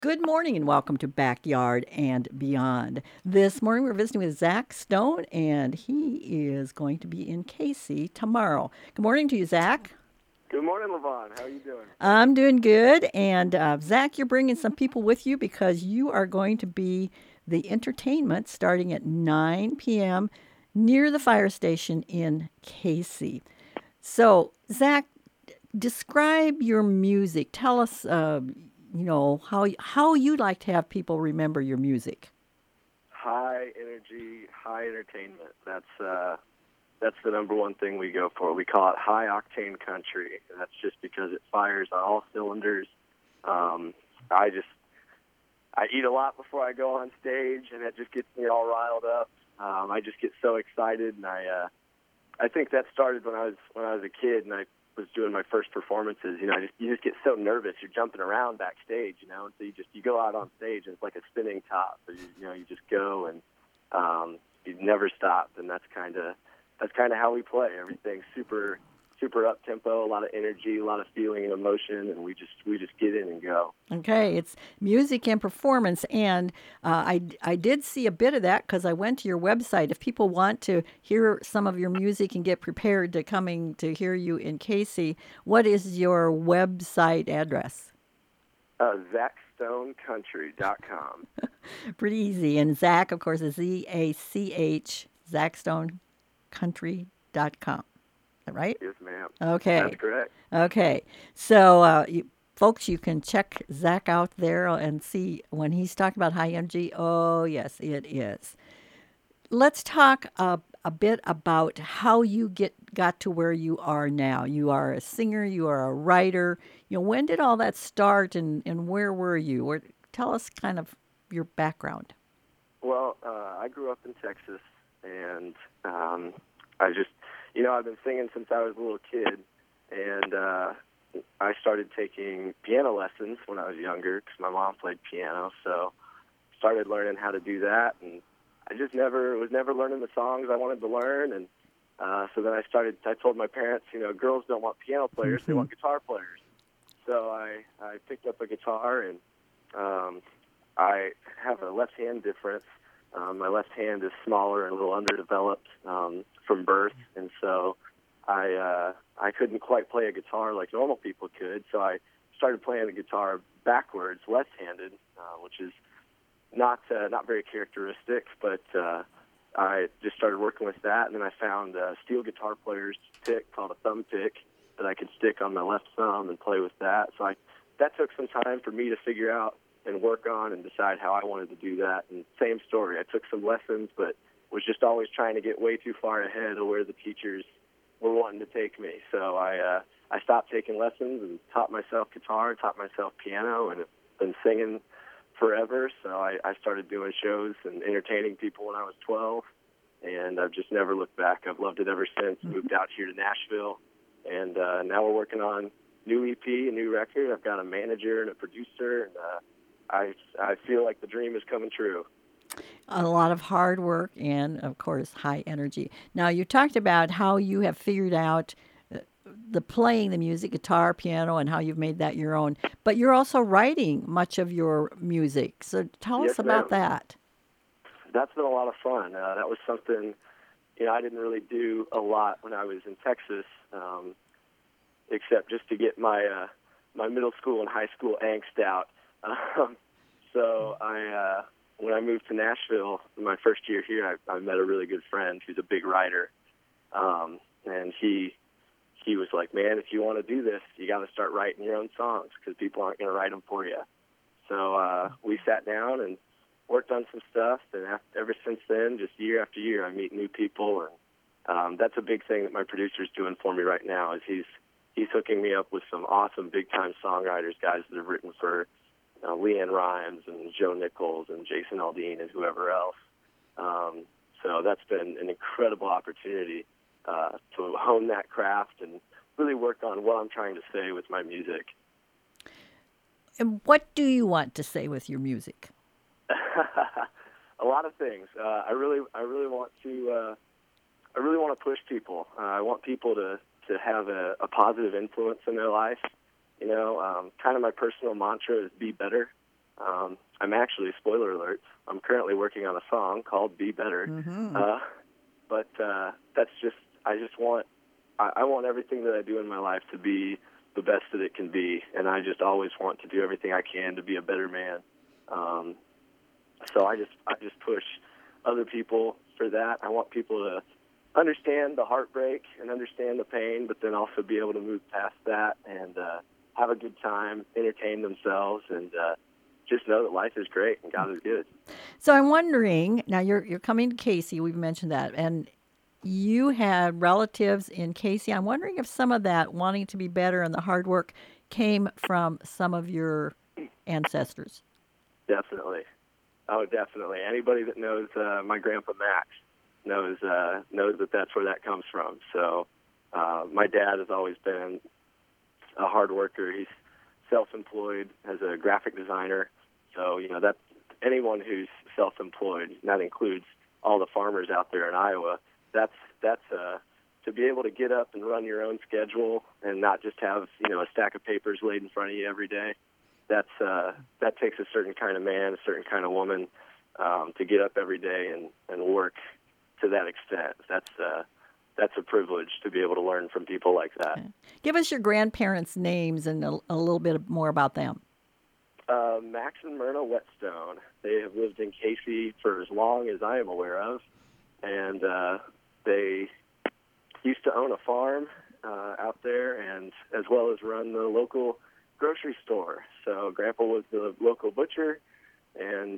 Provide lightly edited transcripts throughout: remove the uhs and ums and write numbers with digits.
Good morning and welcome to Backyard and Beyond. This morning we're visiting with Zach Stone, and he is going to be in Casey tomorrow. Good morning to you, Zach. Good morning, Levon. How are you doing? I'm doing good. And Zach, you're bringing some people with you because you are going to be the entertainment starting at 9 p.m. near the fire station in Casey. So, Zach, describe your music. Tell us, how you like to have people remember your music. High energy, high entertainment. That's the number one thing we go for. We call it high octane country. And that's just because it fires on all cylinders. Um, I eat a lot before I go on stage, and it just gets me all riled up. I just get so excited, and I think that started when I was a kid, and I was doing my first performances. You just get so nervous. You're jumping around backstage, and so you go out on stage, and it's like a spinning top. So you just go, and you never stop, and that's kind of how we play. Everything's super up tempo, a lot of energy, a lot of feeling and emotion, and we just get in and go. Okay, it's music and performance, and I did see a bit of that because I went to your website. If people want to hear some of your music and get prepared to coming to hear you in Casey, what is your website address? ZachStoneCountry.com. Pretty easy. And Zach, of course, is ZACH, ZachStoneCountry.com. Is that right? Yes, ma'am. That's Okay. correct. Okay. So, folks, you can check Zach out there and see when he's talking about high energy. Oh, yes, it is. Let's talk a bit about how you got to where you are now. You are a singer, you are a writer. When did all that start, and where were you? Tell us kind of your background. Well, I grew up in Texas, and I just, I've been singing since I was a little kid, and I started taking piano lessons when I was younger because my mom played piano, so started learning how to do that, and I just never learning the songs I wanted to learn, and so then I told my parents, girls don't want piano players, they want guitar players. So I picked up a guitar, and I have a left-hand difference. My left hand is smaller and a little underdeveloped from birth, and so I couldn't quite play a guitar like normal people could. So I started playing the guitar backwards, left-handed, which is not very characteristic. But I just started working with that, and then I found a steel guitar player's pick called a thumb pick that I could stick on my left thumb and play with that. That took some time for me to figure out and work on and decide how I wanted to do that. And same story. I took some lessons, but was just always trying to get way too far ahead of where the teachers were wanting to take me. So I stopped taking lessons and taught myself guitar, taught myself piano, and have been singing forever. So I started doing shows and entertaining people when I was 12, and I've just never looked back. I've loved it ever since. Moved out here to Nashville, and now we're working on new EP, a new record. I've got a manager and a producer, and I feel like the dream is coming true. A lot of hard work and, of course, high energy. Now, you talked about how you have figured out the playing the music, guitar, piano, and how you've made that your own. But you're also writing much of your music. So tell Yes, us about ma'am. that. That's been a lot of fun. That was something I didn't really do a lot when I was in Texas, except just to get my middle school and high school angst out. Um, so when I moved to Nashville, my first year here, I met a really good friend who's a big writer, and he was like, "Man, if you want to do this, you got to start writing your own songs because people aren't going to write them for you." So we sat down and worked on some stuff, and ever since then, just year after year, I meet new people, and that's a big thing that my producer's doing for me right now. Is he's hooking me up with some awesome big time songwriters, guys that have written for Leanne Rhymes and Joe Nichols and Jason Aldean and whoever else. So that's been an incredible opportunity to hone that craft and really work on what I'm trying to say with my music. And what do you want to say with your music? A lot of things. I really want to. I really want to push people. I want people to have a positive influence in their life. Kind of my personal mantra is be better. I'm actually, spoiler alert, I'm currently working on a song called Be Better. Mm-hmm. But that's just, I want everything that I do in my life to be the best that it can be, and I just always want to do everything I can to be a better man. So I just push other people for that. I want people to understand the heartbreak and understand the pain, but then also be able to move past that and have a good time, entertain themselves, and just know that life is great and God is good. So I'm wondering, now you're coming to Casey, we've mentioned that, and you had relatives in Casey. I'm wondering if some of that wanting to be better and the hard work came from some of your ancestors. Definitely. Oh, definitely. Anybody that knows my grandpa Max knows that that's where that comes from. So my dad has always been a hard worker. He's self-employed as a graphic designer. So, that anyone who's self-employed, and that includes all the farmers out there in Iowa, that's to be able to get up and run your own schedule and not just have, a stack of papers laid in front of you every day. That takes a certain kind of man, a certain kind of woman, to get up every day and work to that extent. That's a privilege to be able to learn from people like that. Okay. Give us your grandparents' names and a little bit more about them. Max and Myrna Whetstone. They have lived in Casey for as long as I am aware of, and they used to own a farm out there, and as well as run the local grocery store. So Grandpa was the local butcher, and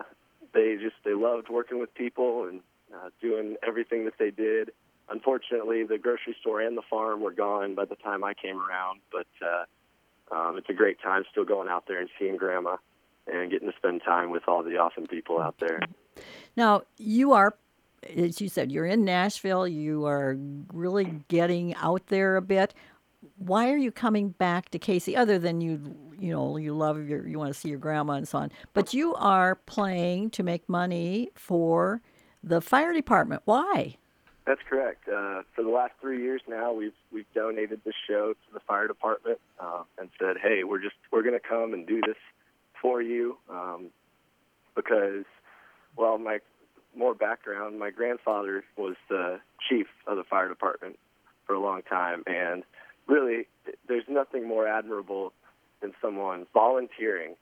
they loved working with people and doing everything that they did. Unfortunately, the grocery store and the farm were gone by the time I came around, but it's a great time still going out there and seeing Grandma and getting to spend time with all the awesome people out there. Now, you are, as you said, you're in Nashville. You are really getting out there a bit. Why are you coming back to Casey other than you love you want to see your grandma and so on? But you are playing to make money for the fire department. Why? That's correct. For the last 3 years now, we've donated this show to the fire department and said, hey, we're going to come and do this for you because, well, my more background, my grandfather was the chief of the fire department for a long time, and really, there's nothing more admirable than someone volunteering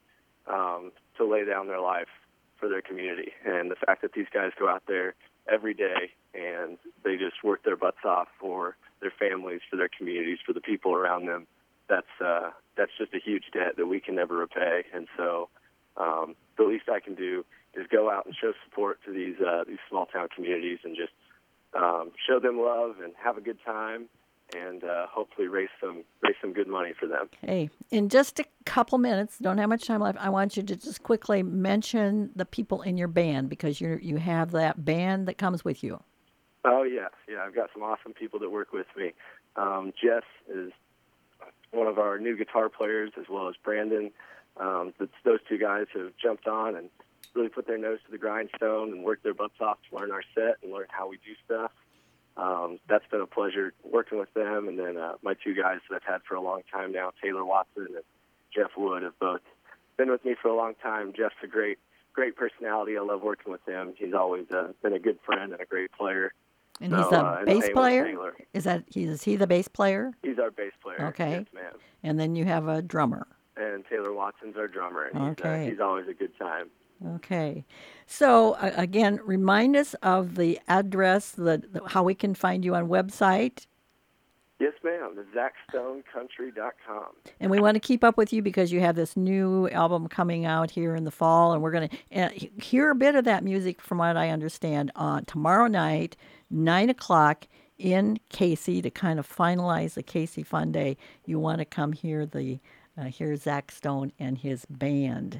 to lay down their life for their community. And the fact that these guys go out there every day and they just work their butts off for their families, for their communities, for the people around them, that's just a huge debt that we can never repay. And so the least I can do is go out and show support to these small town communities and just show them love and have a good time, and hopefully raise some good money for them. Okay. In just a couple minutes, don't have much time left, I want you to just quickly mention the people in your band, because you have that band that comes with you. Oh, yes. Yeah, I've got some awesome people that work with me. Jess is one of our new guitar players, as well as Brandon. Those two guys have jumped on and really put their nose to the grindstone and worked their butts off to learn our set and learn how we do stuff. That's been a pleasure working with them. And then my two guys that I've had for a long time now, Taylor Watson and Jeff Wood, have both been with me for a long time. Jeff's a great personality. I love working with him. He's always been a good friend and a great player. And he's a bass player? Is he the bass player? He's our bass player. Okay. Yes, ma'am. And then you have a drummer. And Taylor Watson's our drummer. And okay. He's always a good time. Okay. So, again, remind us of the address, how we can find you on website. Yes, ma'am. ZachStoneCountry.com. And we want to keep up with you because you have this new album coming out here in the fall, and we're going to hear a bit of that music, from what I understand, on tomorrow night, 9 o'clock in Casey, to kind of finalize the Casey Fun Day. You want to come hear hear Zach Stone and his band.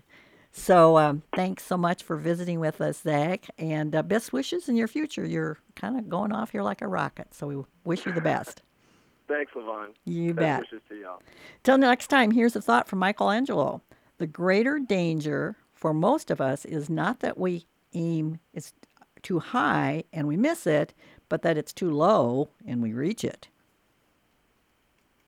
So thanks so much for visiting with us, Zach, and best wishes in your future. You're kind of going off here like a rocket, so we wish you the best. Thanks, LaVon. You best bet. Wishes to y'all. Till next time, here's a thought from Michelangelo. The greater danger for most of us is not that we aim it's too high and we miss it, but that it's too low and we reach it.